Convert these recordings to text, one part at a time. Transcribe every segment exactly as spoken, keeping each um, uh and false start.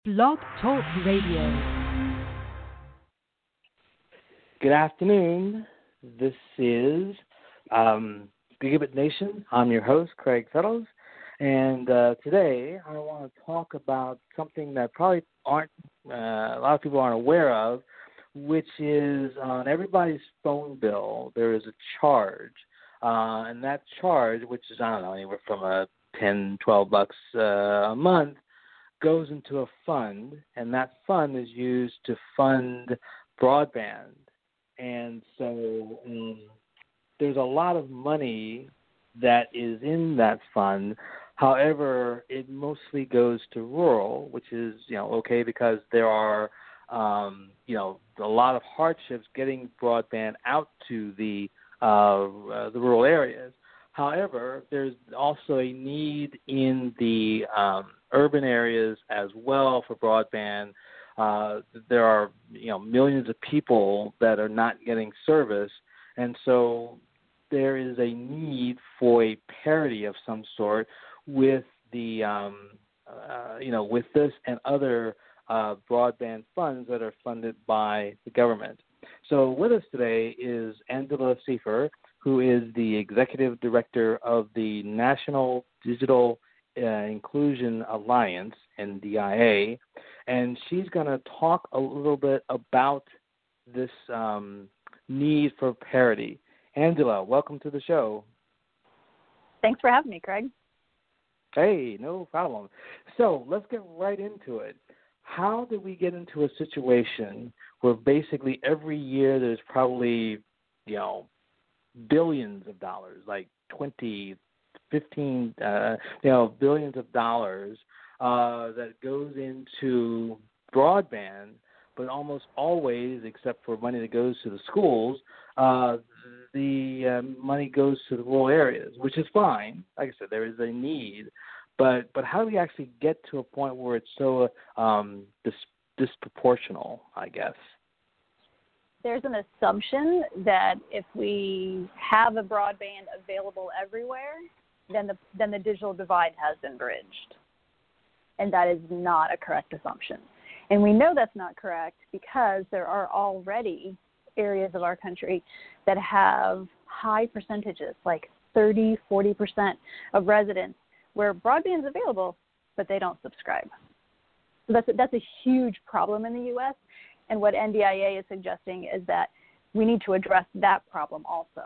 Blog Talk Radio. Good afternoon. This is um, Gigabit Nation. I'm your host, Craig Fellows, and uh, today I want to talk about something that probably aren't uh, a lot of people aren't aware of, which is on everybody's phone bill there is a charge, uh, and that charge, which is I don't know anywhere from a ten, twelve bucks uh, a month, goes into a fund, and that fund is used to fund broadband. And so um, there's a lot of money that is in that fund. However, it mostly goes to rural, which is, you know, okay because there are, um, you know, a lot of hardships getting broadband out to the uh, uh, the rural areas. However, there's also a need in the um, urban areas as well for broadband. Uh, there are, you know, millions of people that are not getting service, and so there is a need for a parity of some sort with the, um, uh, you know, with this and other uh, broadband funds that are funded by the government. So with us today is Angela Seifer, who is the Executive Director of the National Digital uh, Inclusion Alliance, N D I A, and she's going to talk a little bit about this um, need for parity. Angela, welcome to the show. Thanks for having me, Craig. Hey, no problem. So let's get right into it. How did we get into a situation where basically every year there's probably, you know, billions of dollars, like twenty, fifteen, uh, you know, billions of dollars uh, that goes into broadband, but almost always, except for money that goes to the schools, uh, the uh, money goes to the rural areas, which is fine. Like I said, there is a need, but but how do we actually get to a point where it's so um, dis- disproportional, I guess? There's an assumption that if we have a broadband available everywhere, then the then the digital divide has been bridged. And that is not a correct assumption. And we know that's not correct because there are already areas of our country that have high percentages, like thirty, forty percent of residents, where broadband is available, but they don't subscribe. So that's a, that's a huge problem in the U S, and what N D I A is suggesting is that we need to address that problem also.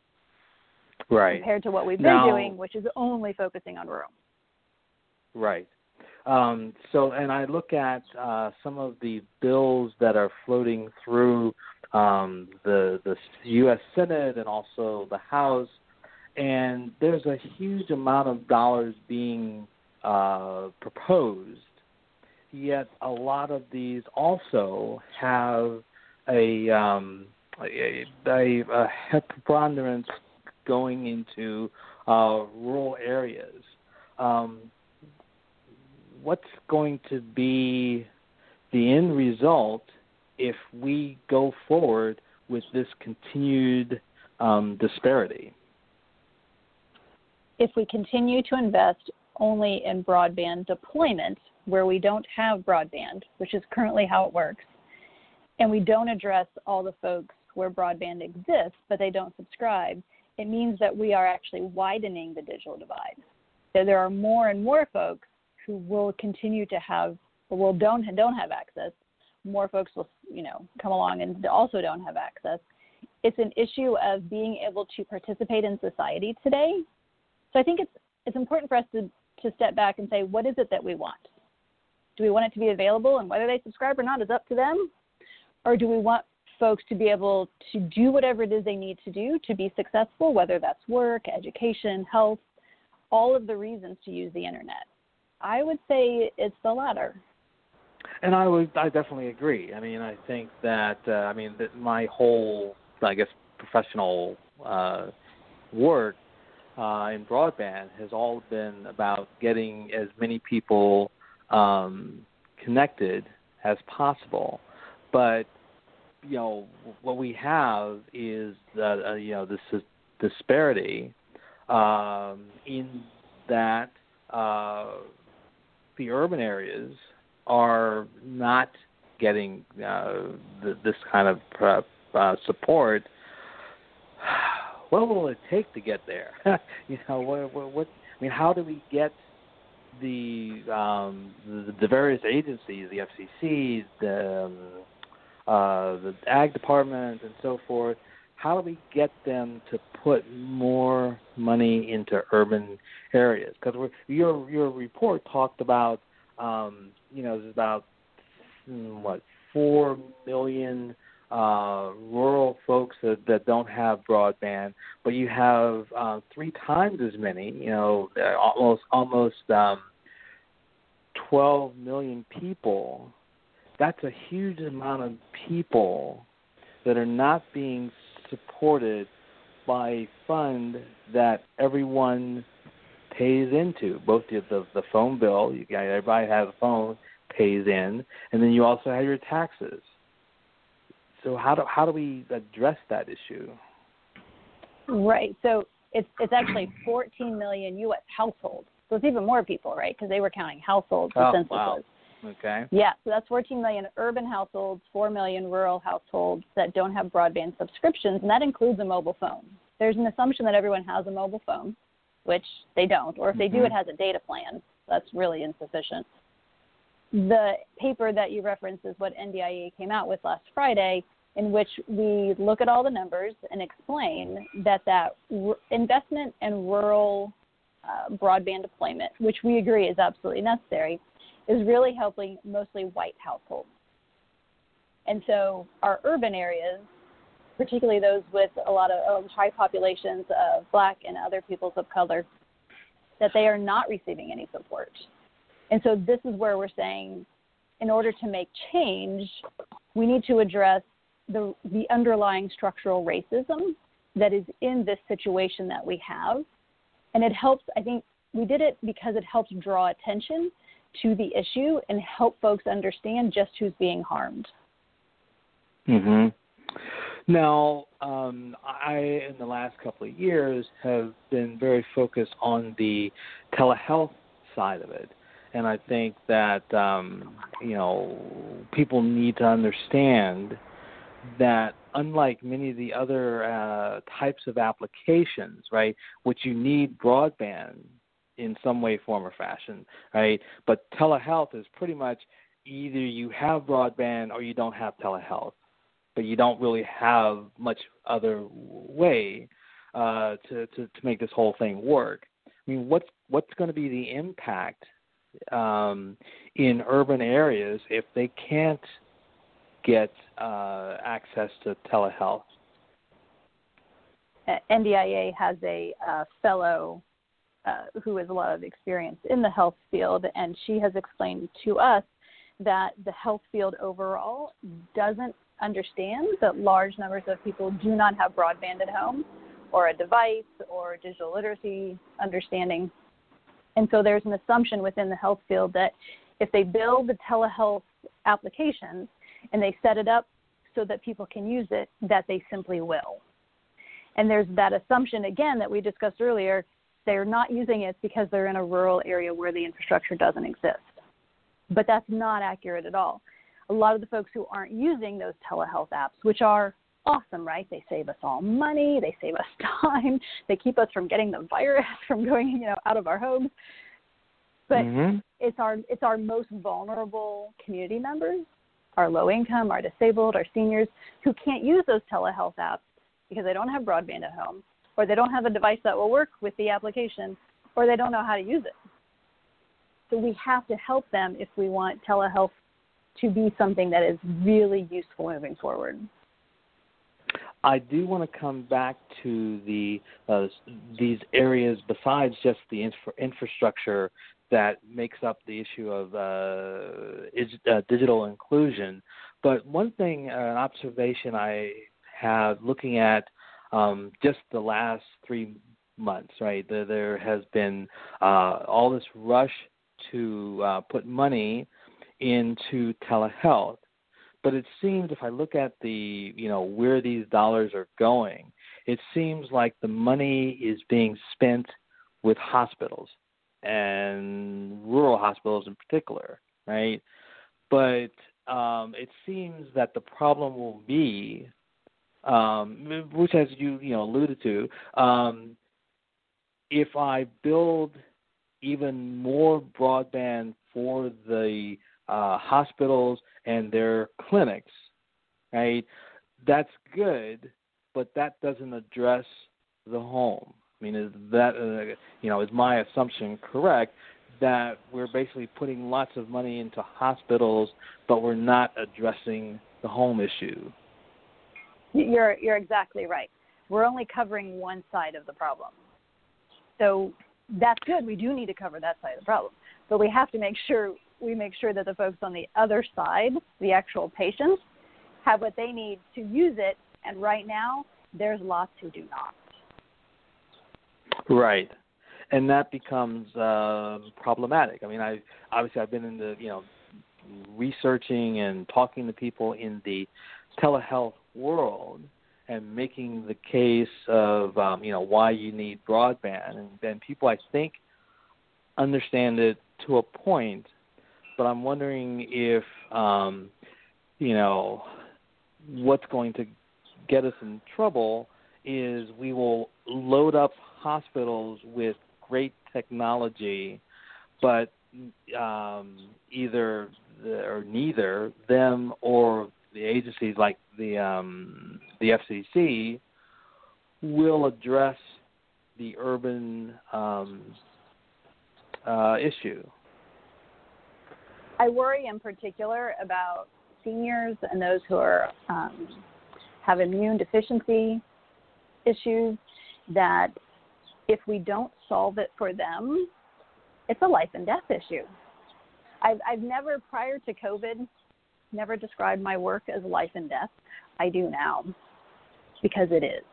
Right. Compared to what we've been now, doing, which is only focusing on rural. Right. Um, so, and I look at uh, some of the bills that are floating through um, the the U S Senate and also the House, and there's a huge amount of dollars being uh, proposed. Yet a lot of these also have a um, a, a, a preponderance going into uh, rural areas. Um, what's going to be the end result if we go forward with this continued um, disparity? If we continue to invest only in broadband deployment, where we don't have broadband, which is currently how it works, and we don't address all the folks where broadband exists, but they don't subscribe, it means that we are actually widening the digital divide. So there are more and more folks who will continue to have, or will don't don't have access. More folks will, you know, come along and also don't have access. It's an issue of being able to participate in society today. So I think it's it's important for us to to step back and say, what is it that we want? Do we want it to be available, and whether they subscribe or not is up to them? Or do we want folks to be able to do whatever it is they need to do to be successful, whether that's work, education, health, all of the reasons to use the internet? I would say it's the latter. And I would, I definitely agree. I mean, I think that, uh, I mean, that my whole, I guess, professional uh, work uh, in broadband has all been about getting as many people um, connected as possible. But, you know, what we have is that, uh, you know, this disparity um, in that uh, the urban areas are not getting uh, th- this kind of uh, uh, support, what will it take to get there? you know, what, what, what? I mean, how do we get the um, the, the various agencies, the F C C, the um, uh, the Ag Department, and so forth? How do we get them to put more money into urban areas? Because your your report talked about, um, you know, there's about what four million uh, rural folks that, that don't have broadband, but you have uh, three times as many, you know, almost almost um, twelve million people. That's a huge amount of people that are not being supported by a fund that everyone pays into. Both the the, the phone bill, you got, everybody has a phone, pays in, and then you also have your taxes. So how do how do we address that issue? Right. So it's it's actually fourteen million U S households. So it's even more people, right? Because they were counting households. The oh, census wow. was. Okay. Yeah. So that's fourteen million urban households, four million rural households that don't have broadband subscriptions, and that includes a mobile phone. There's an assumption that everyone has a mobile phone, which they don't, or if they mm-hmm. do, it has a data plan. That's really insufficient. The paper that you referenced is what N D I A came out with last Friday, in which we look at all the numbers and explain that that r- investment in rural uh, broadband deployment, which we agree is absolutely necessary, is really helping mostly white households. And so our urban areas, particularly those with a lot of uh, high populations of Black and other peoples of color, that they are not receiving any support. And so this is where we're saying, in order to make change, we need to address the, the underlying structural racism that is in this situation that we have. And it helps, I think we did it because it helps draw attention to the issue and help folks understand just who's being harmed. Mm-hmm. Now, um, I, in the last couple of years, have been very focused on the telehealth side of it. And I think that, um, you know, people need to understand that unlike many of the other uh, types of applications, right, which you need broadband in some way, form, or fashion, right, but telehealth is pretty much either you have broadband or you don't have telehealth, but you don't really have much other way uh, to, to, to make this whole thing work. I mean, what's, what's going to be the impact um, in urban areas if they can't get uh, access to telehealth? N D I A has a uh, fellow uh, who has a lot of experience in the health field, and she has explained to us that the health field overall doesn't understand that large numbers of people do not have broadband at home or a device or digital literacy understanding. And so there's an assumption within the health field that if they build the telehealth applications and they set it up so that people can use it, that they simply will. And there's that assumption, again, that we discussed earlier, they're not using it because they're in a rural area where the infrastructure doesn't exist. But that's not accurate at all. A lot of the folks who aren't using those telehealth apps, which are awesome, right? They save us all money, they save us time, they keep us from getting the virus from going, you know, out of our homes. But mm-hmm. it's our it's our most vulnerable community members, our low income, our disabled, our seniors, who can't use those telehealth apps because they don't have broadband at home, or they don't have a device that will work with the application, or they don't know how to use it. So we have to help them if we want telehealth to be something that is really useful moving forward. I do want to come back to the uh, these areas besides just the infra- infrastructure that makes up the issue of uh, is, uh, digital inclusion. But one thing, uh, an observation I had looking at um, just the last three months, right, there, there has been uh, all this rush to uh, put money into telehealth. But it seems, if I look at the, you know, where these dollars are going, it seems like the money is being spent with hospitals and rural hospitals in particular, right? but um, it seems that the problem will be, um, which as you you know alluded to, um, if I build even more broadband for the uh, hospitals and their clinics, right? That's good, but that doesn't address the home. I mean, is that uh, you know is my assumption correct that we're basically putting lots of money into hospitals, but we're not addressing the home issue? You're you're exactly right. We're only covering one side of the problem. So that's good. We do need to cover that side of the problem, but we have to make sure we make sure that the folks on the other side, the actual patients, have what they need to use it. And right now, there's lots who do not. Right, and that becomes uh, problematic. I mean, I obviously I've been in the you know researching and talking to people in the telehealth world and making the case of um, you know why you need broadband, and, and people I think understand it to a point, but I'm wondering if um, you know what's going to get us in trouble is we will load up hospitals with great technology, but um, either the, or neither them or the agencies like the um, the F C C will address the urban um, uh, issue. I worry in particular about seniors and those who are um, have immune deficiency issues, that if we don't solve it for them, it's a life and death issue. I've, I've never, prior to COVID, never described my work as life and death. I do now, because it is.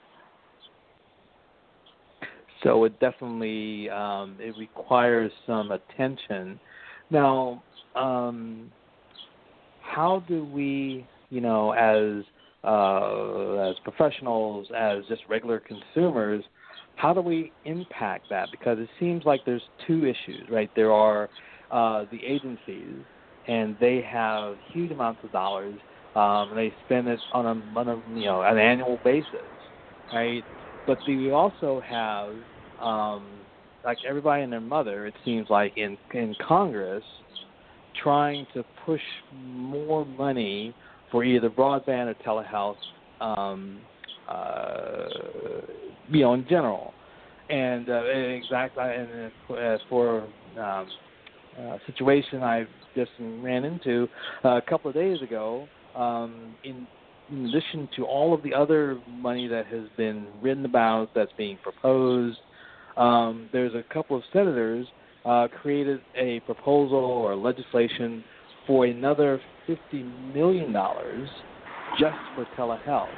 So it definitely um, it requires some attention. Now, um, how do we, you know, as uh, as professionals, as just regular consumers, how do we impact that? Because it seems like there's two issues, right? There are uh, the agencies, and they have huge amounts of dollars. Um, and they spend it on a, on a you know an annual basis, right? But we also have um, like everybody and their mother, it seems like in in Congress, trying to push more money for either broadband or telehealth, um, uh, you know, in general. And uh, exactly, and uh, for um, a situation I just ran into uh, a couple of days ago, um, in, in addition to all of the other money that has been written about that's being proposed, um, there's a couple of senators uh, created a proposal or legislation for another fifty million dollars just for telehealth.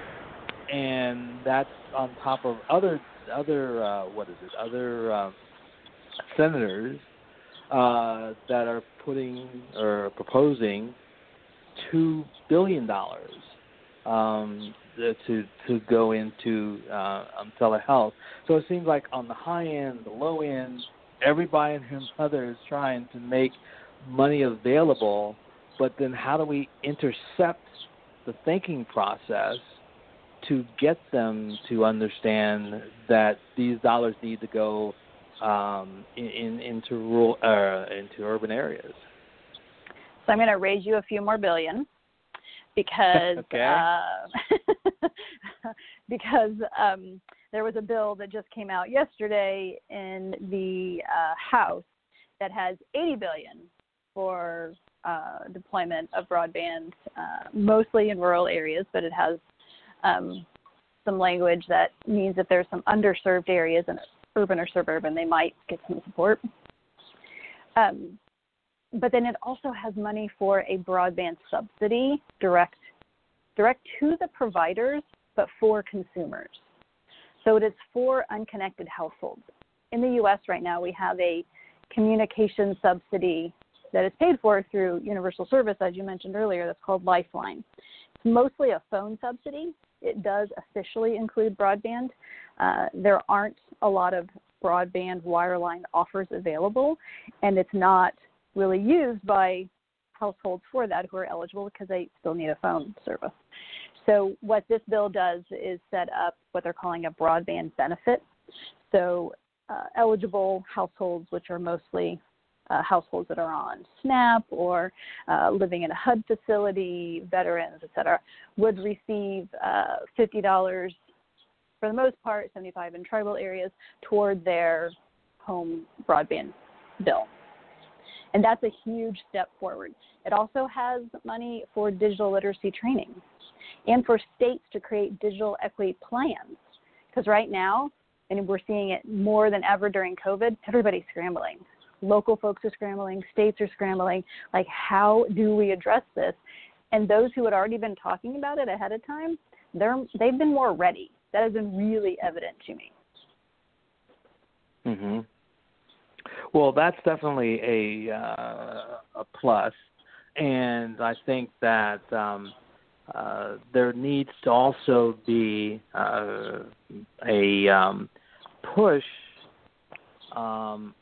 And that's on top of other, other uh, what is it, other uh, senators uh, that are putting or proposing two billion dollars um, to to go into uh, um, telehealth. So it seems like on the high end, the low end, everybody and his mother is trying to make money available, but then how do we intercept the thinking process to get them to understand that these dollars need to go um, in, in, into rural, uh, into urban areas? So I'm going to raise you a few more billion because okay. uh, because um, there was a bill that just came out yesterday in the uh, House that has eighty billion dollars for uh, deployment of broadband, uh, mostly in rural areas, but it has um, some language that means if there's some underserved areas in urban or suburban, they might get some support. Um, but then it also has money for a broadband subsidy direct direct to the providers, but for consumers. So it is for unconnected households. In the U S right now, we have a communication subsidy that is paid for through universal service, as you mentioned earlier, that's called Lifeline. It's mostly a phone subsidy. It does officially include broadband. Uh, there aren't a lot of broadband wireline offers available, and it's not really used by households for that who are eligible because they still need a phone service. So what this bill does is set up what they're calling a broadband benefit. So uh, eligible households, which are mostly uh, households that are on SNAP or uh, living in a H U D facility, veterans, et cetera, would receive uh, fifty dollars for the most part, seventy-five dollars in tribal areas, toward their home broadband bill. And that's a huge step forward. It also has money for digital literacy training and for states to create digital equity plans. Because right now, and we're seeing it more than ever during COVID, everybody's scrambling. Local folks are scrambling, states are scrambling. Like, how do we address this? And those who had already been talking about it ahead of time, they're, they've been more ready. That has been really evident to me. Mm-hmm. Well, that's definitely a uh, a plus, and I think that um, uh, there needs to also be uh, a um, push um,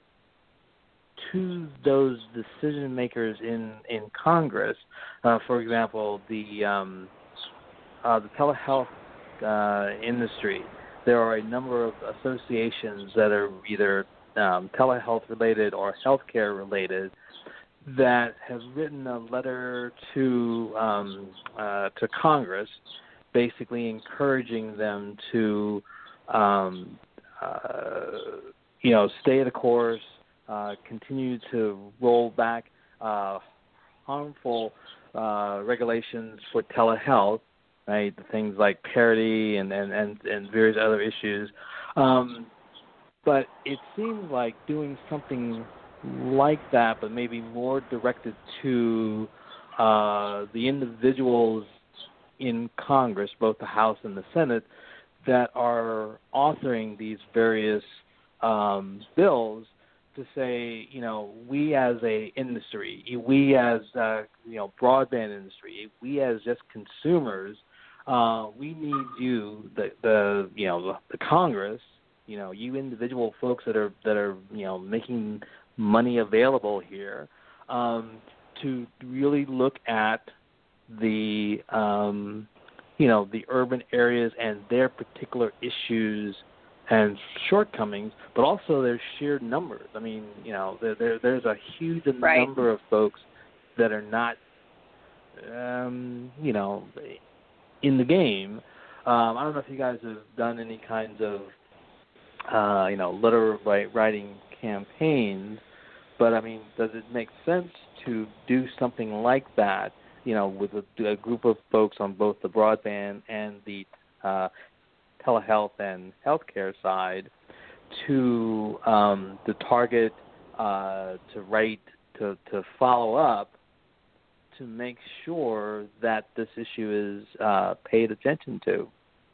to those decision makers in in Congress. Uh, for example, the um, uh, the telehealth uh, industry. There are a number of associations that are either um, telehealth related or healthcare related that have written a letter to um, uh, to Congress, basically encouraging them to um, uh, you know stay the course, uh, continue to roll back uh, harmful uh, regulations for telehealth. Right, the things like parity and, and, and, and various other issues. Um, but it seems like doing something like that, but maybe more directed to uh, the individuals in Congress, both the House and the Senate, that are authoring these various um, bills to say, you know, we as a industry, we as, uh, you know, broadband industry, we as just consumers, Uh, we need you, the, the you know, the, the Congress, you know, you individual folks that are that are you know making money available here, um, to really look at the um, you know the urban areas and their particular issues and shortcomings, but also their sheer numbers. I mean, you know, there, there there's a huge right. number of folks that are not, um, you know. in the game. Um, I don't know if you guys have done any kinds of, uh, you know, letter writing campaigns, but I mean, does it make sense to do something like that, you know, with a, a group of folks on both the broadband and the uh, telehealth and healthcare side to um, to target, uh, to write, to, to follow up, to make sure that this issue is uh, paid attention to?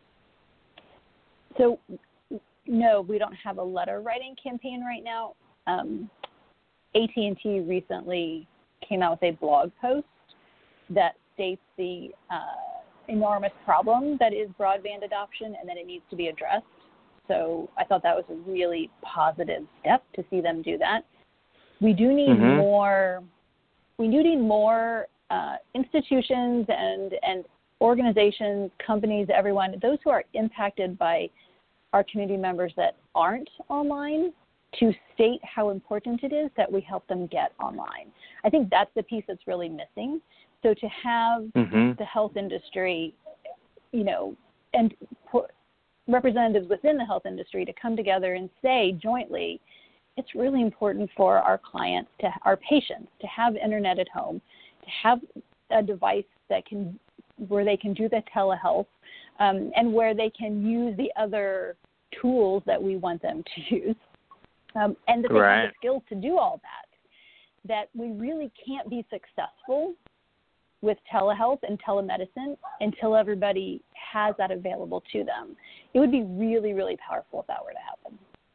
So, no, we don't have a letter writing campaign right now. Um, A T and T recently came out with a blog post that states the uh, enormous problem that is broadband adoption and that it needs to be addressed. So I thought that was a really positive step to see them do that. We do need mm-hmm. more... We do need more uh, institutions and, and organizations, companies, everyone, those who are impacted by our community members that aren't online, to state how important it is that we help them get online. I think that's the piece that's really missing. So to have mm-hmm. the health industry, you know, and representatives within the health industry to come together and say jointly, it's really important for our clients, to our patients, to have internet at home, to have a device that can, where they can do the telehealth, um, and where they can use the other tools that we want them to use, um, and that they right. have the skills to do all that. That we really can't be successful with telehealth and telemedicine until everybody has that available to them. It would be really, really powerful if that were to happen.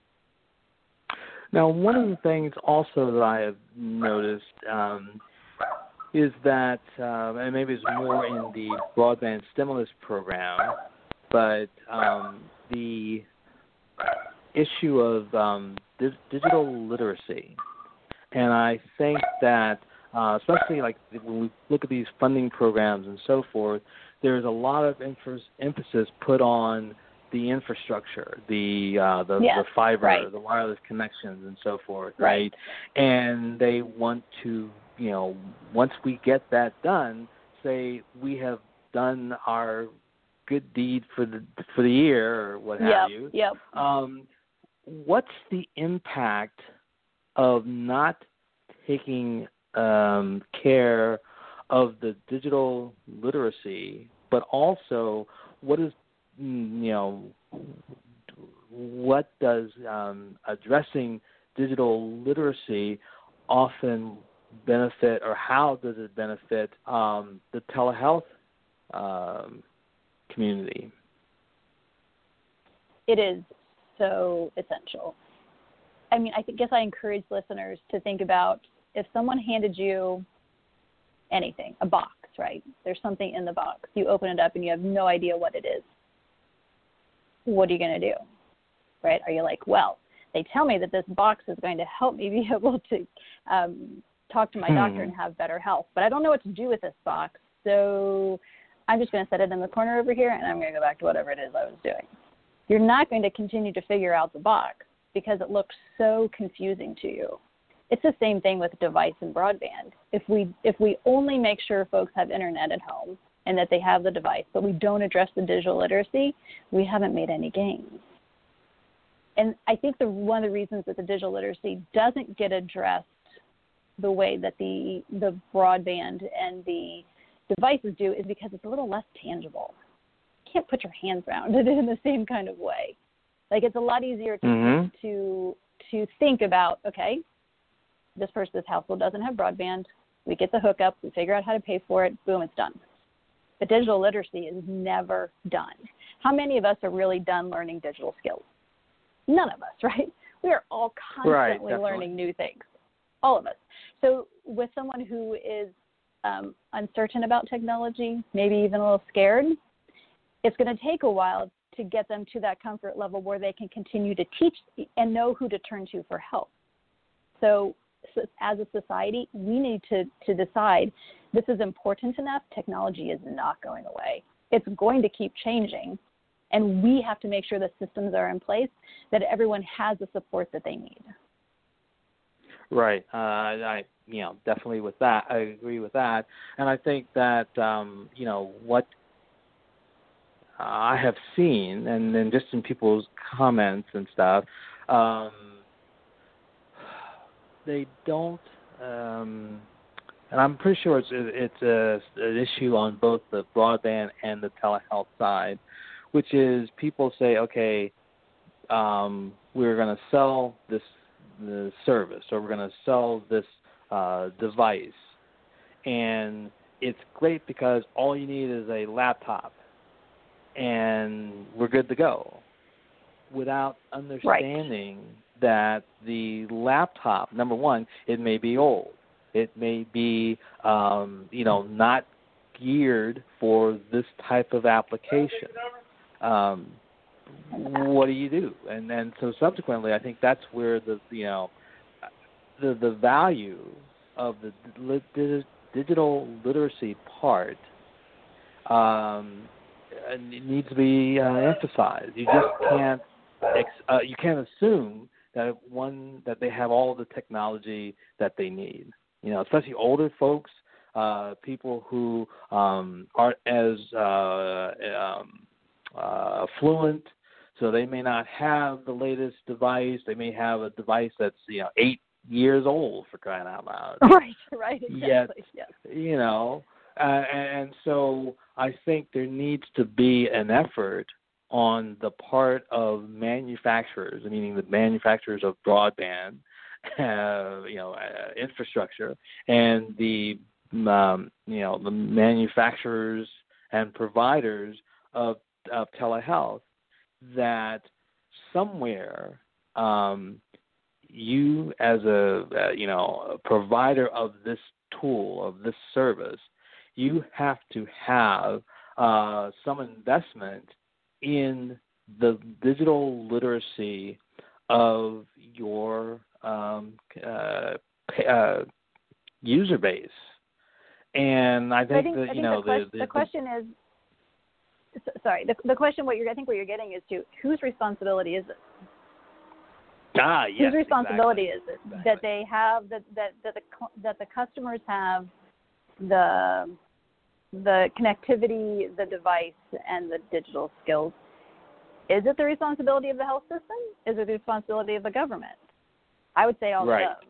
Now, one of the things also that I have noticed um, is that, uh, and maybe it's more in the broadband stimulus program, but um, the issue of um, di- digital literacy. And I think that uh, especially like when we look at these funding programs and so forth, there's a lot of emphasis emphasis put on the infrastructure, the uh, the, yes, the fiber, right. the wireless connections, and so forth, right? right? And they want to, you know, once we get that done, say we have done our good deed for the for the year or what yep, have you. Yep. Um, what's the impact of not taking um, care of the digital literacy, but also what is, you know, what does um, addressing digital literacy often benefit, or how does it benefit um, the telehealth um, community? It is so essential. I mean, I th- guess I encourage listeners to think about if someone handed you anything, a box, right? There's something in the box. You open it up and you have no idea what it is. What are you going to do, right? Are you like, well, they tell me that this box is going to help me be able to um, talk to my hmm. doctor and have better health, but I don't know what to do with this box, so I'm just going to set it in the corner over here and I'm going to go back to whatever it is I was doing. You're not going to continue to figure out the box because it looks so confusing to you. It's the same thing with device and broadband. If we if we only make sure folks have internet at home and that they have the device, but we don't address the digital literacy, we haven't made any gains. And I think the one of the reasons that the digital literacy doesn't get addressed the way that the the broadband and the devices do is because it's a little less tangible. You can't put your hands around it in the same kind of way. Like, it's a lot easier to mm-hmm. to to think about, okay, this person, this household doesn't have broadband. We get the hookup. We figure out how to pay for it. Boom, it's done. But digital literacy is never done. How many of us are really done learning digital skills? None of us, right? We are all constantly right, learning new things, all of us. So with someone who is um, uncertain about technology, maybe even a little scared, it's going to take a while to get them to that comfort level where they can continue to teach and know who to turn to for help. So, so as a society, we need to, to decide this is important enough. Technology is not going away. It's going to keep changing, and we have to make sure the systems are in place that everyone has the support that they need. Right. Uh, I, you know, definitely with that, I agree with that. And I think that, um, you know, what I have seen, and then just in people's comments and stuff, um, they don't, um, and I'm pretty sure it's it's a, an issue on both the broadband and the telehealth side, which is people say, okay, um, we're going to sell this the service, or we're going to sell this uh, device, and it's great because all you need is a laptop, and we're good to go, without understanding right. that the laptop, number one, it may be old. It may be, um, you know, not geared for this type of application. Um, what do you do? And and so subsequently, I think that's where the, you know, the the value of the li- digital literacy part um, needs to be uh, emphasized. You just can't ex- uh, you can't assume that one that they have all the technology that they need. You know, especially older folks, uh, people who um, aren't as uh, um, uh, fluent, so they may not have the latest device. They may have a device that's, you know, eight years old, for crying out loud. Right, right, exactly. Yet, yes. you know, uh, and, and so I think there needs to be an effort on the part of manufacturers, meaning the manufacturers of broadband, uh, you know, uh, infrastructure, and the um, you know the manufacturers and providers of of telehealth, that somewhere um, you as a uh, you know a provider of this tool, of this service, you have to have uh, some investment in the digital literacy of your um, uh, uh, user base. And I think, I think that, I you think know, the, question, the, the, the question is, sorry, the, the question, what you're, I think what you're getting is to whose responsibility is it? Ah, yes, whose responsibility exactly. is it exactly. that they have that that that the that the customers have the the connectivity, the device, and the digital skills? Is it the responsibility of the health system? Is it the responsibility of the government? I would say all right. of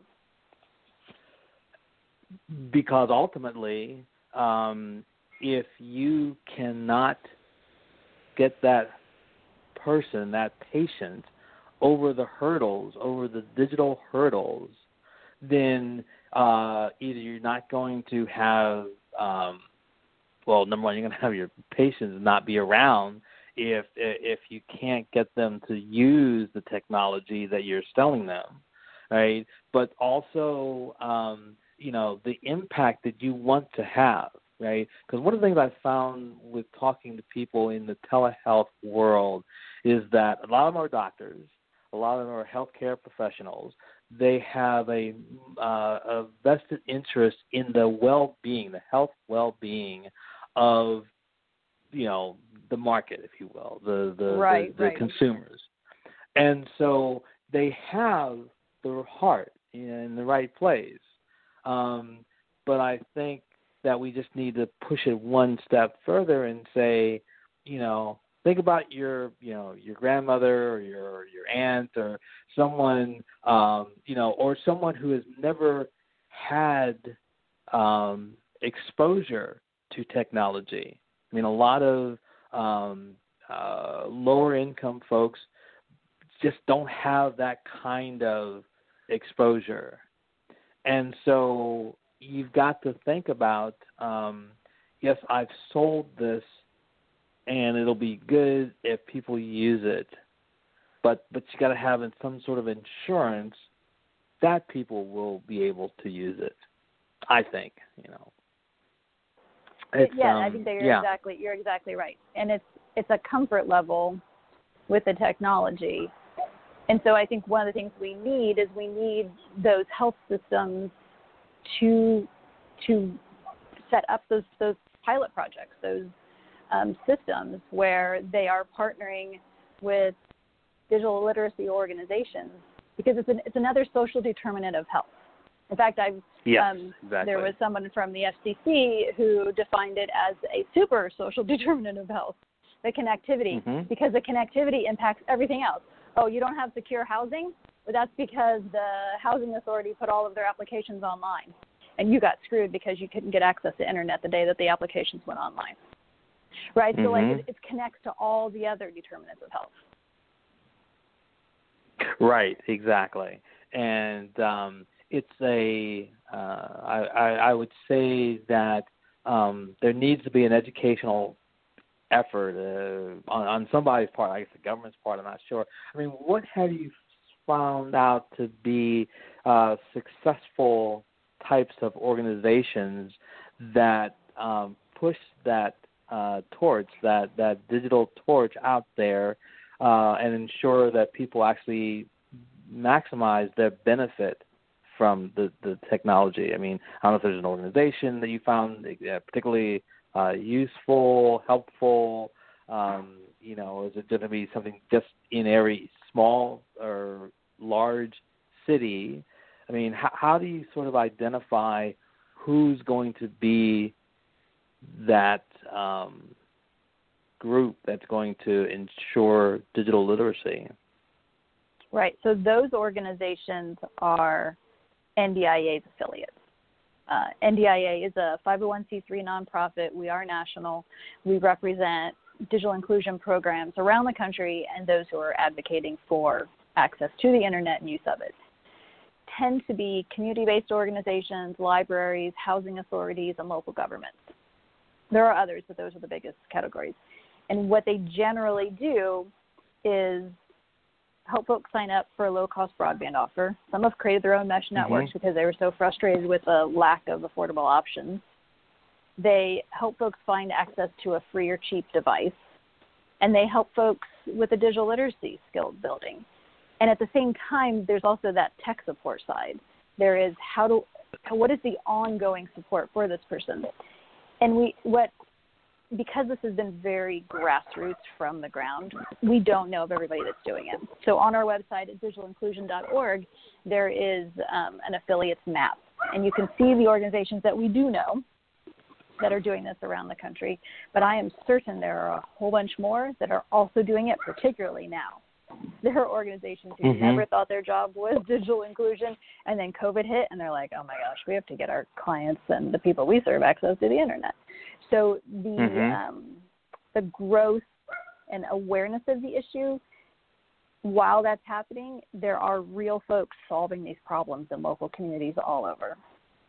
those. Because ultimately, um, if you cannot get that person, that patient, over the hurdles, over the digital hurdles, then uh, either you're not going to have, um, well, number one, you're going to have your patients not be around if if you can't get them to use the technology that you're selling them, right? But also, um, you know, the impact that you want to have, right? Because one of the things I found with talking to people in the telehealth world is that a lot of them are doctors, a lot of them are healthcare professionals. They have a, uh, a vested interest in the well-being, the health well-being of, you know, the market, if you will, the the, right, the, the right. consumers. And so they have their heart in the right place. Um, but I think that we just need to push it one step further and say, you know, think about your, you know, your grandmother or your your aunt or someone, um, you know, or someone who has never had um, exposure to technology. I mean, a lot of um, uh, lower income folks just don't have that kind of exposure. And so you've got to think about, um, yes, I've sold this and it'll be good if people use it, but but you got to have some sort of insurance that people will be able to use it. I think, you know. It's, yeah, um, I think that you're yeah. exactly you're exactly right, and it's it's a comfort level with the technology, and so I think one of the things we need is we need those health systems to to set up those those pilot projects, those um, systems where they are partnering with digital literacy organizations, because it's an, it's another social determinant of health. In fact, I've Yes, um, exactly. there was someone from the F C C who defined it as a super social determinant of health, the connectivity, mm-hmm. because the connectivity impacts everything else. Oh, you don't have secure housing? Well, that's because the housing authority put all of their applications online, and you got screwed because you couldn't get access to internet the day that the applications went online. Right? Mm-hmm. So, like, it, it connects to all the other determinants of health. Right, exactly. And um, it's a, uh, I, I, I would say that um, there needs to be an educational effort uh, on, on somebody's part, I guess the government's part, I'm not sure. I mean, what have you found out to be uh, successful types of organizations that um, push that uh, torch, that, that digital torch out there uh, and ensure that people actually maximize their benefit from the, the technology? I mean, I don't know if there's an organization that you found uh, particularly uh, useful, helpful. Um, you know, is it going to be something just in every small or large city? I mean, how, how do you sort of identify who's going to be that um, group that's going to ensure digital literacy? Right. So those organizations are N D I A's affiliates. Uh, N D I A is a five oh one c three nonprofit. We are national. We represent digital inclusion programs around the country and those who are advocating for access to the internet and use of it. Tend to be community-based organizations, libraries, housing authorities, and local governments. There are others, but those are the biggest categories. And what they generally do is help folks sign up for a low-cost broadband offer. Some have created their own mesh networks mm-hmm. because they were so frustrated with the lack of affordable options. They help folks find access to a free or cheap device, and they help folks with the digital literacy skill building. And at the same time, there's also that tech support side. There is how to what is the ongoing support for this person? And we what because this has been very grassroots from the ground, we don't know of everybody that's doing it. So on our website at digital inclusion dot org, there is um, an affiliates map, and you can see the organizations that we do know that are doing this around the country. But I am certain there are a whole bunch more that are also doing it, particularly now. There are organizations who mm-hmm. never thought their job was digital inclusion, and then COVID hit, and they're like, oh my gosh, we have to get our clients and the people we serve access to the internet. So the mm-hmm. um, the growth and awareness of the issue, while that's happening, there are real folks solving these problems in local communities all over.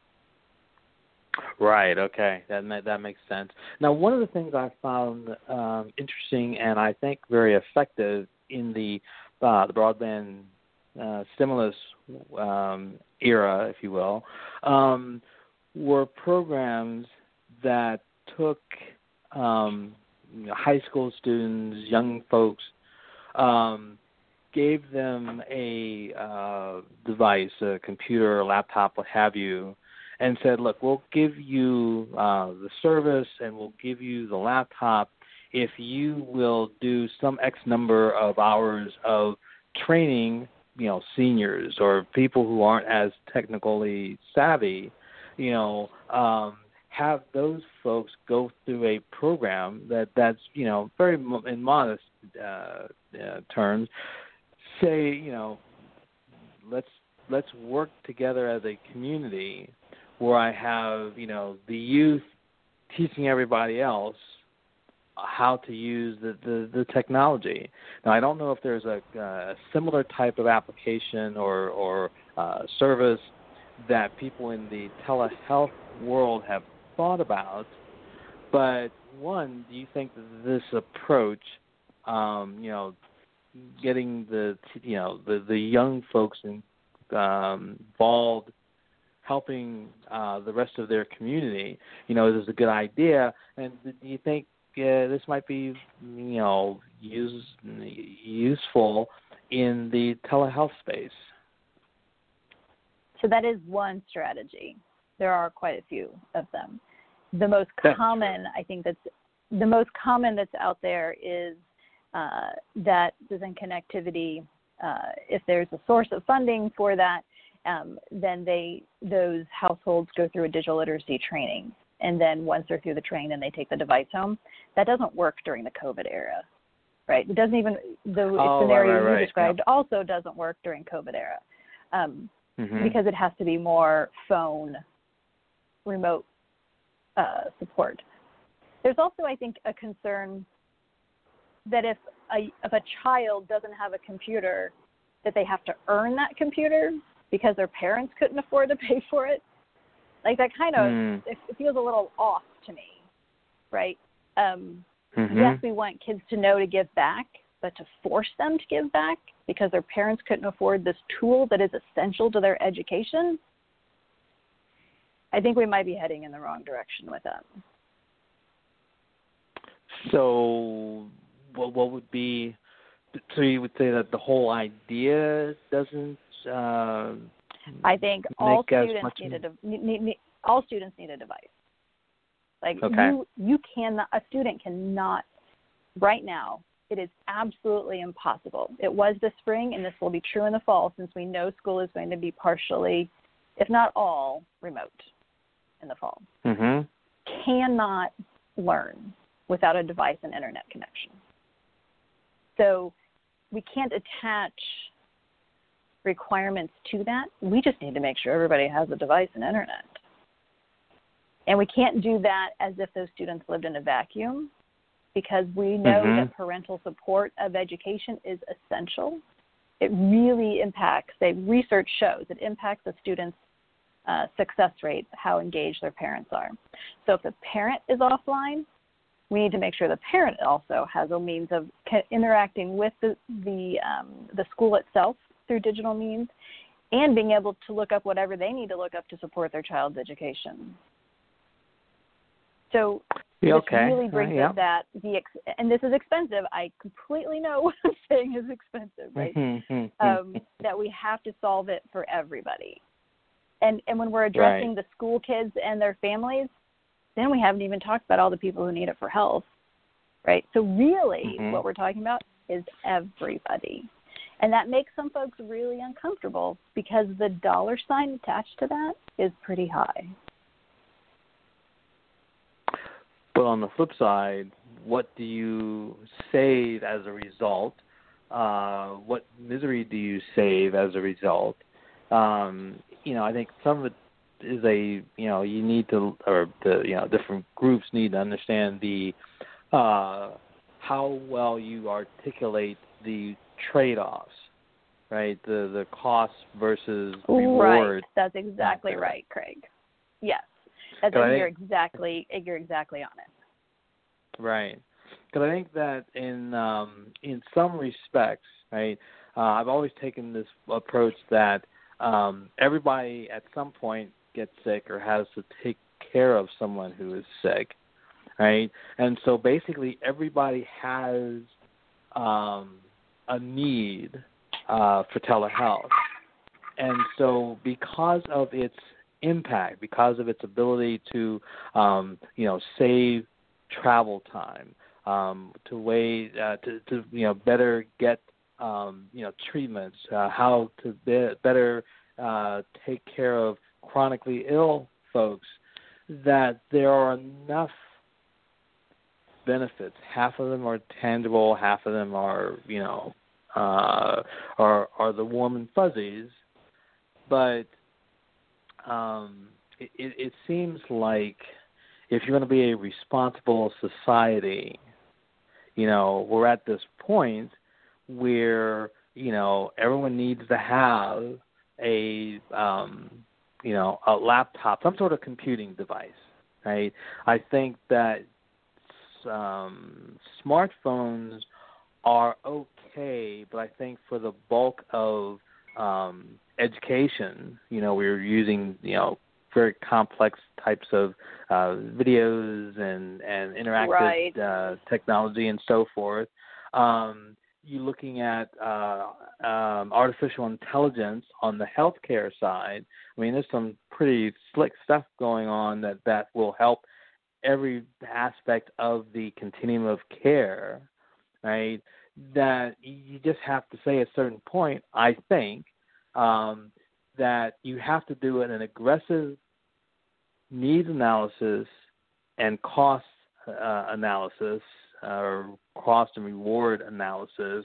Right. Okay. That that makes sense. Now, one of the things I found um, interesting and I think very effective in the uh, the broadband uh, stimulus um, era, if you will, um, were programs that took um, you know, high school students, young folks, um, gave them a uh, device, a computer, a laptop, what have you, and said, look, we'll give you uh, the service and we'll give you the laptop if you will do some X number of hours of training, you know, seniors or people who aren't as technically savvy, you know, um, have those folks go through a program that that's, you know, very in modest uh, uh, terms, say, you know, let's let's work together as a community where I have, you know, the youth teaching everybody else how to use the, the, the technology. Now, I don't know if there's a, a similar type of application or, or uh, service that people in the telehealth world have thought about, but one, do you think that this approach, um, you know, getting the, you know, the, the young folks in, um, involved, helping uh, the rest of their community, you know, is a good idea? And do you think uh, this might be, you know, use, useful in the telehealth space? So that is one strategy. There are quite a few of them. The most That's common, true. I think that's the most common that's out there is uh, that Design Connectivity, uh, if there's a source of funding for that, um, then they those households go through a digital literacy training. And then once they're through the training, then they take the device home. That doesn't work during the COVID era, right? It doesn't even, the oh, scenario right, right, you right. described Yep. also doesn't work during COVID era. Um, Mm-hmm. because it has to be more phone remote uh, support. There's also, I think, a concern that if a, if a child doesn't have a computer, that they have to earn that computer because their parents couldn't afford to pay for it. Like that kind of, mm. it, it feels a little off to me, right? Um, mm-hmm. Yes, we want kids to know to give back, but to force them to give back because their parents couldn't afford this tool that is essential to their education, I think we might be heading in the wrong direction with that. So what, what would be, so you would say that the whole idea doesn't uh, I think all make as students much need a de- need, need, all students need a device. Like okay. you, you cannot, a student cannot, right now, it is absolutely impossible. It was this spring, and this will be true in the fall, since we know school is going to be partially, if not all, remote in the fall. Mm-hmm. Cannot learn without a device and internet connection. So we can't attach requirements to that. We just need to make sure everybody has a device and internet. And we can't do that as if those students lived in a vacuum, because we know mm-hmm. that parental support of education is essential. It really impacts, they, research shows, it impacts a student's uh, success rate, how engaged their parents are. So if the parent is offline, we need to make sure the parent also has a means of interacting with the the, um, the school itself through digital means, and being able to look up whatever they need to look up to support their child's education. So yeah, this okay. really brings uh, yeah. up that the ex- and this is expensive. I completely know what I'm saying is expensive, right? um, that we have to solve it for everybody. And and when we're addressing Right. the school kids and their families, then we haven't even talked about all the people who need it for health, right? So really Mm-hmm. what we're talking about is everybody. And that makes some folks really uncomfortable because the dollar sign attached to that is pretty high. But on the flip side, what do you save as a result? Uh, what misery do you save as a result? Um, you know, I think some of it is a, you know, you need to, or the, you know, different groups need to understand the, uh, how well you articulate the trade-offs, right? The the cost versus reward. Right. That's exactly factor. right, Craig. Yes. That's, But I you're think- exactly you're exactly on it. Right. Because I think that in um, in some respects, right, uh, I've always taken this approach that um, everybody at some point gets sick or has to take care of someone who is sick, right? And so basically everybody has um, a need uh, for telehealth. And so because of its impact, because of its ability to, um, you know, save travel time, um, to way uh, to, to you know better get um, you know treatments, uh, how to be, better uh, take care of chronically ill folks, that there are enough benefits. Half of them are tangible, half of them are you know uh, are are the warm and fuzzies, but um, it, it, it seems like if you're going to be a responsible society, you know, we're at this point where, you know, everyone needs to have a, um, you know, a laptop, some sort of computing device, right? I think that um, smartphones are okay, but I think for the bulk of um, education, you know, we're using, you know, very complex types of uh, videos and, and interactive Right. uh, technology and so forth. Um, you're looking at uh, um, artificial intelligence on the healthcare side. I mean, there's some pretty slick stuff going on that, that will help every aspect of the continuum of care, right? That you just have to say at a certain point, I think, um, that you have to do an aggressive needs analysis and cost uh, analysis, or cost and reward analysis,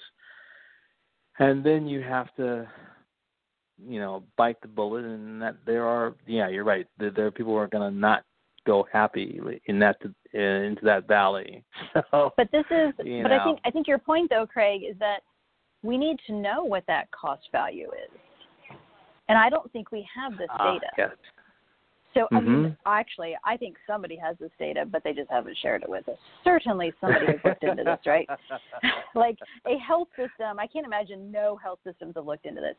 and then you have to, you know, bite the bullet. And that there are, yeah, you're right. There, there are people who are going to not go happy in that uh, into that valley. So, But this is, but know. I think I think your point though, Craig, is that we need to know what that cost value is, and I don't think we have this Ah, data. yes. So I mean, Mhm. actually, I think somebody has this data, but they just haven't shared it with us. Certainly, somebody has looked into this, right? Like a health system, I can't imagine no health systems have looked into this.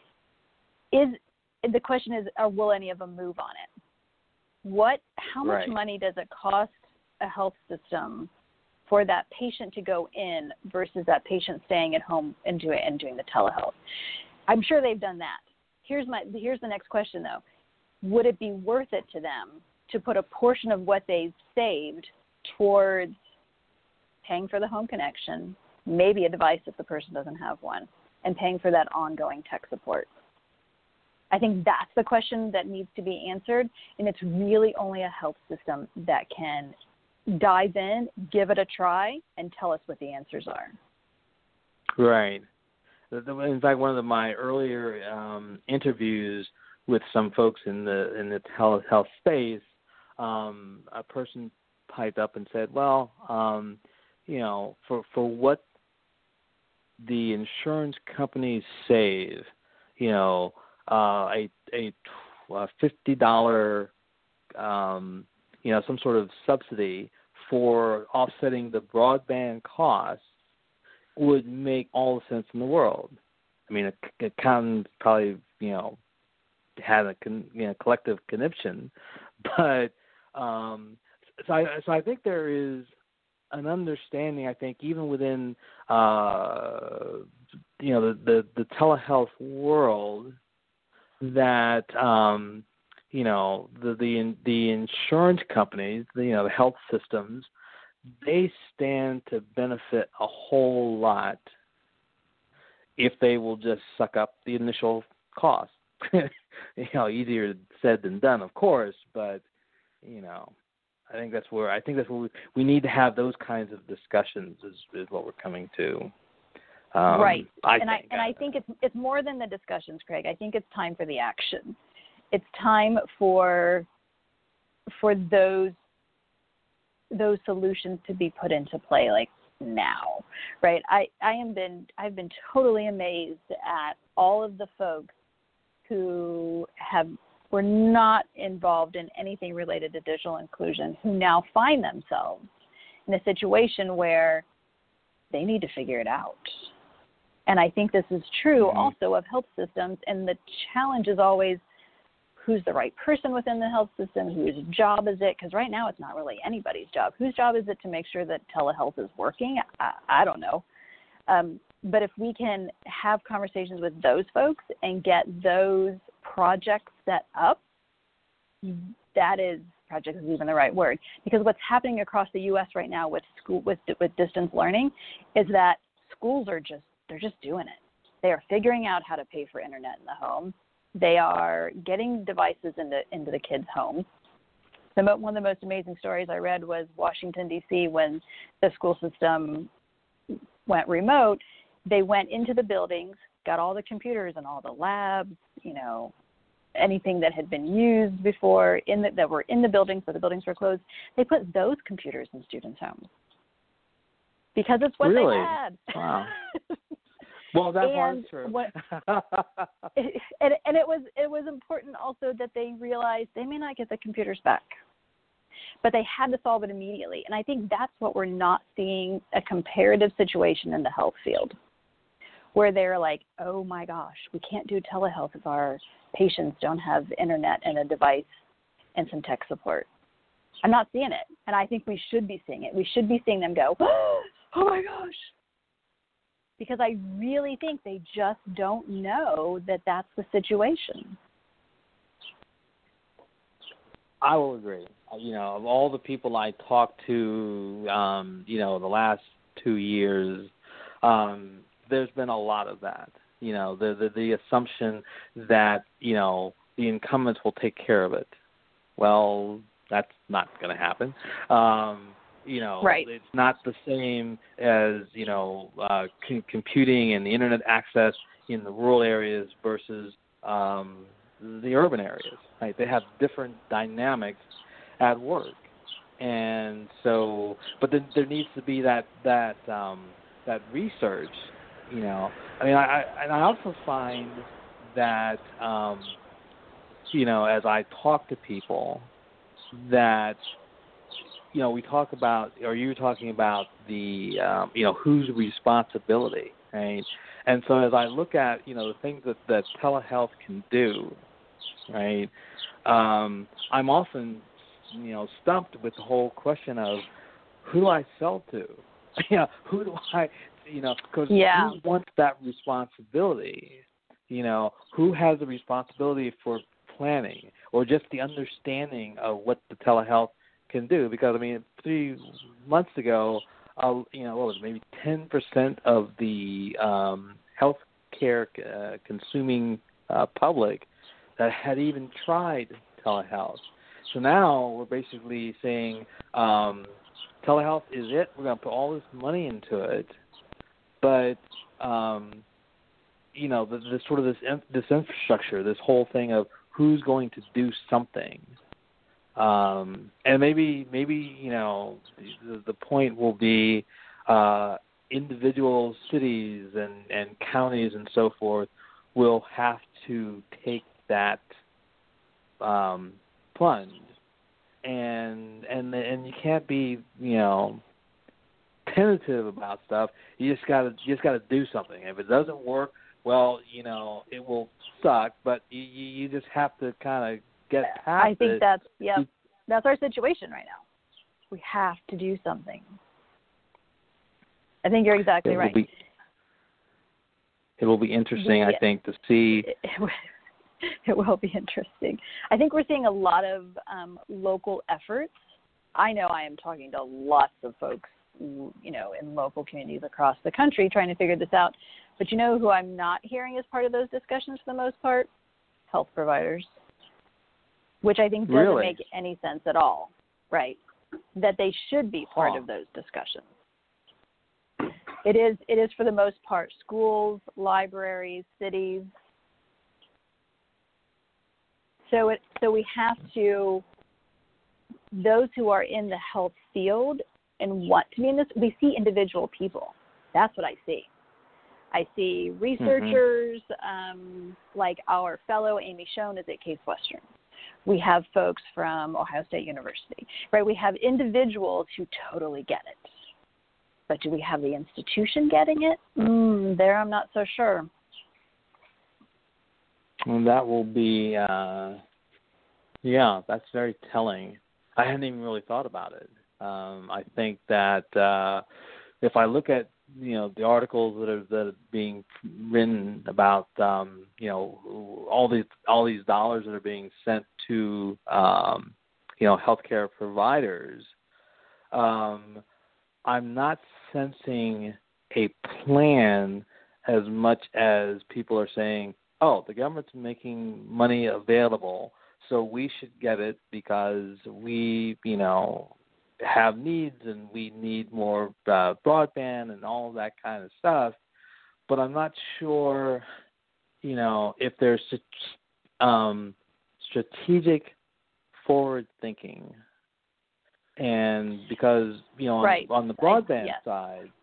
Is the question is, or will any of them move on it? What? How much Right. money does it cost a health system for that patient to go in versus that patient staying at home and doing and doing the telehealth? I'm sure they've done that. Here's my here's the next question though. Would it be worth it to them to put a portion of what they've saved towards paying for the home connection, maybe a device if the person doesn't have one, and paying for that ongoing tech support? I think that's the question that needs to be answered, and it's really only a health system that can dive in, give it a try, and tell us what the answers are. Right. In fact, one of the, my earlier um, interviews with some folks in the in the telehealth space, um, a person piped up and said, "Well, um, you know, for for what the insurance companies save, you know, uh, a a fifty dollar, um, you know, some sort of subsidy for offsetting the broadband costs would make all the sense in the world. I mean, a accountant probably, you know, had a con, you know, collective conniption, but um, so I so I think there is an understanding. I think even within uh, you know the, the the telehealth world that um, you know the the the insurance companies, the, you know, the health systems, they stand to benefit a whole lot if they will just suck up the initial cost. You know, easier said than done, of course, but you know, I think that's where I think that's where we, we need to have those kinds of discussions. Is, is what we're coming to. Um, right, I and think. I and I think it's it's more than the discussions, Craig. I think it's time for the action. It's time for for those those solutions to be put into play, like now, right? I I am been I've been totally amazed at all of the folks who have were not involved in anything related to digital inclusion, who now find themselves in a situation where they need to figure it out. And I think this is true Mm-hmm. also of health systems. And the challenge is always who's the right person within the health system, whose job is it? Because right now it's not really anybody's job. Whose job is it to make sure that telehealth is working? I, I don't know. Um, but if we can have conversations with those folks and get those projects set up, that is, project is even the right word, because what's happening across the U S right now with school with with distance learning is that schools are just they're just doing it. They are figuring out how to pay for internet in the home. They are getting devices into into the kids' homes. The mo- one of the most amazing stories I read was Washington, D C, when the school system went remote. They went into the buildings, got all the computers and all the labs, you know, anything that had been used before in the, that were in the buildings, but the buildings were closed. They put those computers in students' homes because it's what Really? they had. Wow. Well, that part's true. What, and, and it was it was important also that they realized they may not get the computers back, but they had to solve it immediately. And I think that's what we're not seeing, a comparative situation in the health field, where they're like, oh my gosh, we can't do telehealth if our patients don't have internet and a device and some tech support. I'm not seeing it, and I think we should be seeing it. We should be seeing them go, oh my gosh, because I really think they just don't know that that's the situation. I will agree. You know, of all the people I talked to, um, you know, the last two years, um, there's been a lot of that. You know, the, the the assumption that, you know, the incumbents will take care of it. Well, that's not going to happen. Um, you know, right. It's not the same as, you know, uh, c- computing and the internet access in the rural areas versus um, the urban areas. Right? They have different dynamics at work, and so, but then there needs to be that that um, that research. You know, I mean, I, I and I also find that um, you know, as I talk to people, that you know, we talk about, or you're talking about the um, you know, whose responsibility, right? And so as I look at, you know, the things that, that telehealth can do, right? Um, I'm often, you know, stumped with the whole question of who do I sell to? You know, who do I, you know, because yeah. who wants that responsibility? You know, who has the responsibility for planning or just the understanding of what the telehealth can do? Because, I mean, three months ago, uh, you know, what was it, maybe ten percent of the um, healthcare uh, consuming uh, public that had even tried telehealth. So now we're basically saying um, telehealth is it. We're going to put all this money into it, but um, you know, the, the sort of this this infrastructure, this whole thing of who's going to do something, um, and maybe maybe you know the, the point will be uh, individual cities and, and counties and so forth will have to take that um, plunge, and and and you can't be you know tentative about stuff. You just gotta you just gotta do something. If it doesn't work, well, you know it will suck, but you you just have to kind of get past it. I think that's yeah, that's our situation right now. We have to do something. I think you're exactly it right. Will be, it will be interesting, the, I think, to see. It will be interesting. I think we're seeing a lot of um, local efforts. I know I am talking to lots of folks, you know, in local communities across the country trying to figure this out. But you know who I'm not hearing as part of those discussions for the most part? Health providers, which I think doesn't Really? make any sense at all, right? That they should be part huh. of those discussions. It is, it is for the most part, schools, libraries, cities. So it, so we have to, those who are in the health field and want to be in this, we see individual people. That's what I see. I see researchers mm-hmm. um, like our fellow Amy Schoen is at Case Western. We have folks from Ohio State University, right? We have individuals who totally get it. But do we have the institution getting it? Mm, there I'm not so sure. And that will be, uh, yeah, that's very telling. I hadn't even really thought about it. Um, I think that uh, if I look at, you know, the articles that are that are being written about, um, you know, all these all these dollars that are being sent to, um, you know, healthcare providers, um, I'm not sensing a plan as much as people are saying, oh, the government's making money available, so we should get it because we, you know, have needs and we need more uh, broadband and all of that kind of stuff. But I'm not sure, you know, if there's um, strategic forward thinking. And because, you know, right. on, on the broadband yes. side,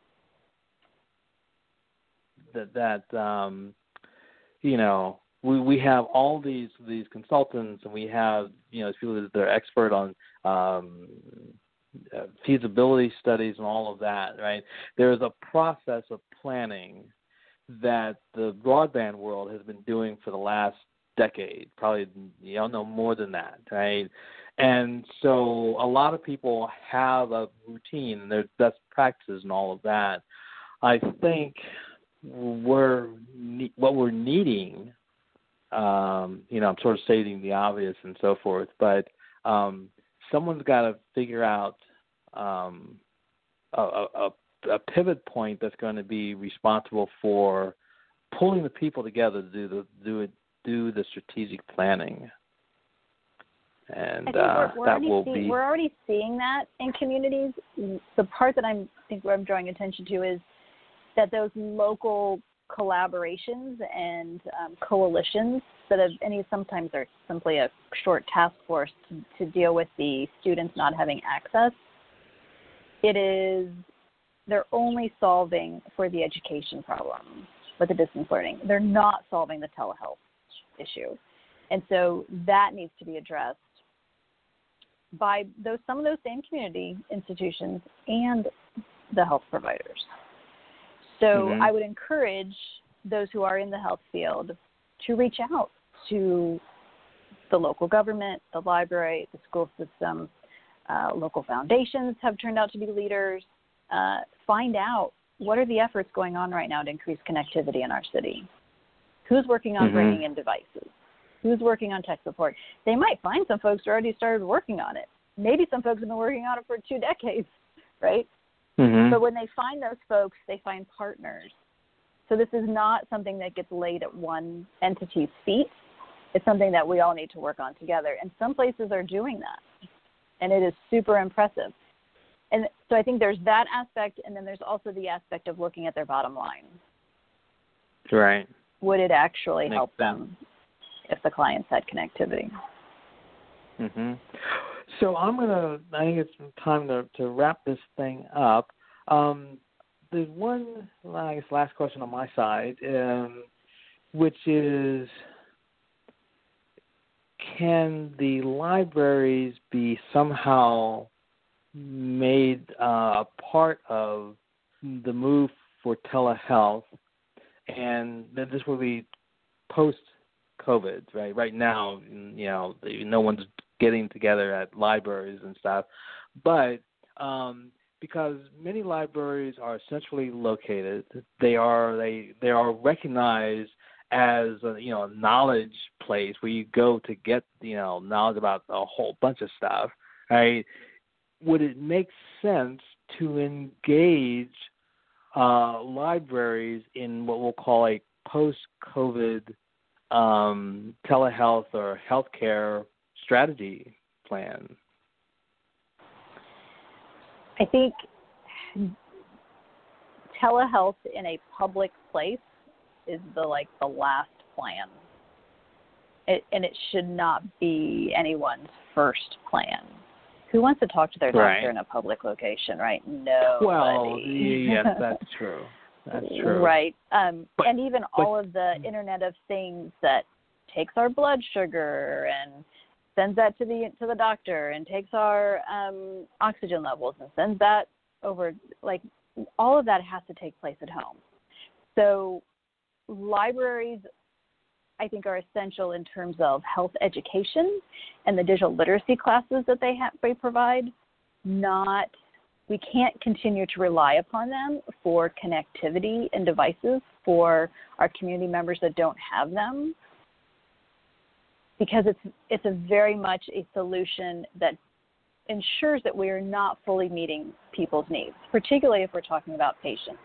that, that um, you know, we we have all these these consultants, and we have, you know, people that are expert on um, uh, feasibility studies and all of that, right? There's a process of planning that the broadband world has been doing for the last decade, probably, you know, no more than that, right? And so a lot of people have a routine and there's best practices and all of that. I think we're what we're needing, um, you know, I'm sort of stating the obvious and so forth, but um, someone's got to figure out um, a, a, a pivot point that's going to be responsible for pulling the people together to do the do it do the strategic planning. And I think uh, we're, we're that will see, be. We're already seeing that in communities. The part that I'm I think where I'm drawing attention to is that those local collaborations and um, coalitions that have, and sometimes are simply a short task force to, to deal with the students not having access. It is, they're only solving for the education problem with the distance learning. They're not solving the telehealth issue. And so that needs to be addressed by those some of those same community institutions and the health providers. So mm-hmm. I would encourage those who are in the health field to reach out to the local government, the library, the school system. Uh, local foundations have turned out to be leaders. Uh, find out what are the efforts going on right now to increase connectivity in our city. Who's working on mm-hmm. bringing in devices? Who's working on tech support? They might find some folks who already started working on it. Maybe some folks have been working on it for two decades, right? Mm-hmm. But when they find those folks, they find partners. So this is not something that gets laid at one entity's feet. It's something that we all need to work on together. And some places are doing that. And it is super impressive. And so I think there's that aspect, and then there's also the aspect of looking at their bottom line. Right. Would it actually Makes help sense. them if the clients had connectivity? Mm-hmm. So I'm going to, I think it's time to, to wrap this thing up. Um, there's one, well, I guess, last question on my side, um, which is, can the libraries be somehow made uh, a part of the move for telehealth? And this will be post-COVID, right? Right now, you know, no one's getting together at libraries and stuff. But um, because many libraries are centrally located, they are they they are recognized as a, you know, a knowledge place where you go to get, you know, knowledge about a whole bunch of stuff, right? Would it make sense to engage uh, libraries in what we'll call a post-COVID um, telehealth or healthcare strategy plan? I think telehealth in a public place is the like the last plan, it, and it should not be anyone's first plan. Who wants to talk to their doctor right. in a public location, right? Nobody. Well, yes, that's true. That's true. Right. Um, but, and even but, all of the Internet of Things that takes our blood sugar and sends that to the to the doctor and takes our um, oxygen levels and sends that over, like all of that has to take place at home. So libraries, I think, are essential in terms of health education and the digital literacy classes that they have, they provide. Not, we can't continue to rely upon them for connectivity and devices for our community members that don't have them, because it's it's a very much a solution that ensures that we are not fully meeting people's needs, particularly if we're talking about patients.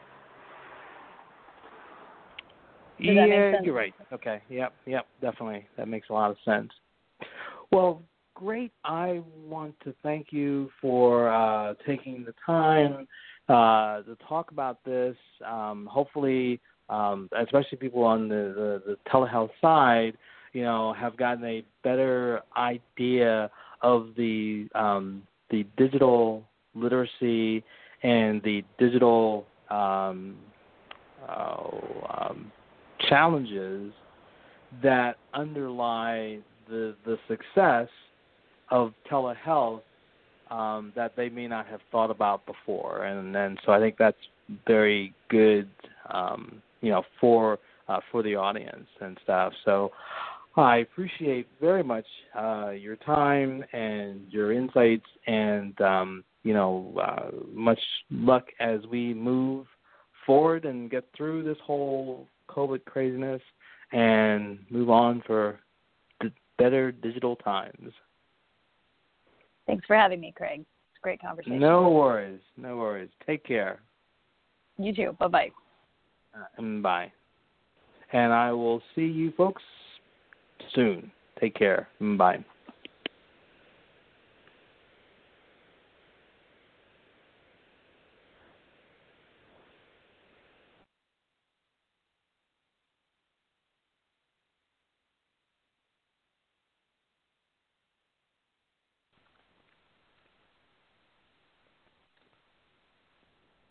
Does yeah, that make sense? You're right. Okay. Yep. Yep. Definitely. That makes a lot of sense. Well, great. I want to thank you for uh, taking the time uh, to talk about this. Um, hopefully, um, especially people on the, the, the telehealth side, you know, have gotten a better idea of the um, the digital literacy and the digital um, uh, um, challenges that underlie the the success of telehealth um, that they may not have thought about before, and and so I think that's very good, um, you know, for uh, for the audience and stuff. So I appreciate very much uh, your time and your insights, and um, you know, uh, much luck as we move forward and get through this whole COVID craziness and move on for d- better digital times. Thanks for having me, Craig. It's a great conversation. No worries. No worries. Take care. You too. Bye-bye. Uh, and bye. And I will see you folks soon. Take care. Bye.